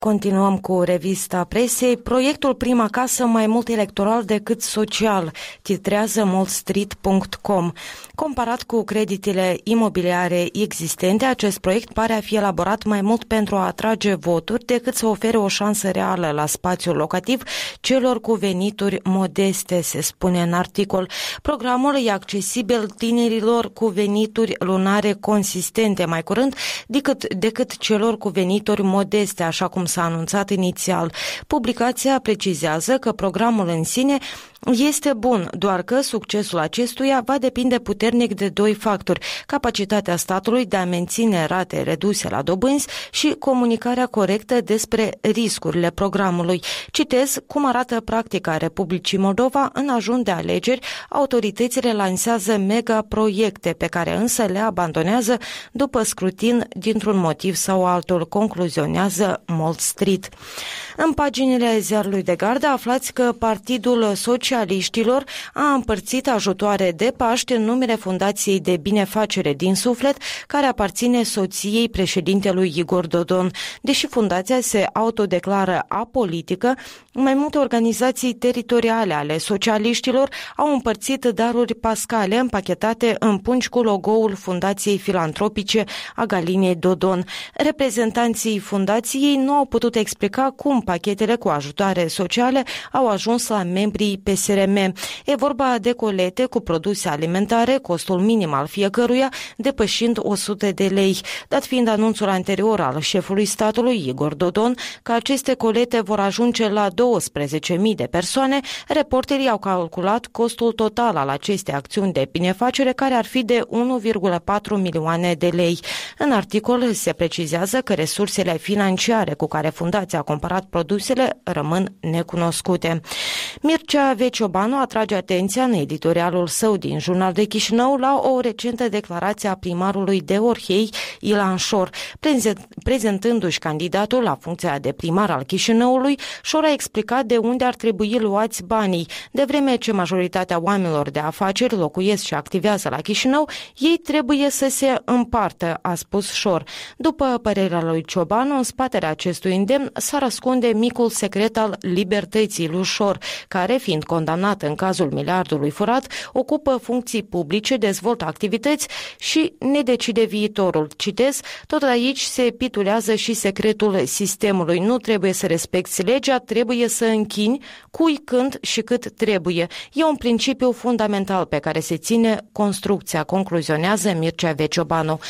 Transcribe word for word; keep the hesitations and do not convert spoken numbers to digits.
Continuăm cu revista presei. Proiectul Prima Casă mai mult electoral decât social, titrează moldstreet punct com. Comparat cu creditele imobiliare existente, acest proiect pare a fi elaborat mai mult pentru a atrage voturi decât să ofere o șansă reală la spațiul locativ celor cu venituri modeste, se spune în articol. Programul e accesibil tinerilor cu venituri lunare consistente mai curând decât, decât celor cu venituri modeste, așa cum s-a anunțat inițial. Publicația precizează că programul în sine este bun, doar că succesul acestuia va depinde puternic de doi factori: capacitatea statului de a menține rate reduse la dobânzi și comunicarea corectă despre riscurile programului. Citez cum arată practica Republicii Moldova: în ajun de alegeri, autoritățile lansează mega-proiecte pe care însă le abandonează după scrutin dintr-un motiv sau altul, concluzionează Moldstreet. În paginile ziarului de gardă aflați că Partidul Socialiștilor a împărțit ajutoare de Paște în numele Fundației de Binefacere din Suflet, care aparține soției președintelui Igor Dodon. Deși fundația se autodeclară apolitică, mai multe organizații teritoriale ale socialiștilor au împărțit daruri pascale împachetate în pungi cu logo-ul Fundației Filantropice a Galiniei Dodon. Reprezentanții fundației nu au putut explica cum pachetele cu ajutoare sociale au ajuns la membrii P S R M. E vorba de colete cu produse alimentare, costul minim al fiecăruia depășind o sută de lei. Dat fiind anunțul anterior al șefului statului, Igor Dodon, că aceste colete vor ajunge la douăsprezece mii de persoane, reporterii au calculat costul total al acestei acțiuni de binefacere, care ar fi de unu virgulă patru milioane de lei. În articol se precizează că resursele financiare cu care fundația a cumpărat produsele rămân necunoscute. Mircea Veciobanu atrage atenția în editorialul său din Jurnal de Chișinău la o recentă declarație a primarului de Orhei, Ilan Șor. Prezentându-și candidatul la funcția de primar al Chișinăului, Șor a explicat de unde ar trebui luați banii. De vreme ce majoritatea oamenilor de afaceri locuiesc și activează la Chișinău, ei trebuie să se împartă, a spus Șor. După părerea lui Ciobanu, în spatele acestui îndemn s-ar ascunde micul secret al libertății lui Șor, care, fiind condamnat în cazul miliardului furat, ocupă funcții publice, dezvoltă activități și ne decide viitorul. Citez, tot aici se pitulează și secretul sistemului. Nu trebuie să respecti legea, trebuie să închini cui, când și cât trebuie. E un principiu fundamental pe care se ține construcția, concluzionează Mircea Veciobanu.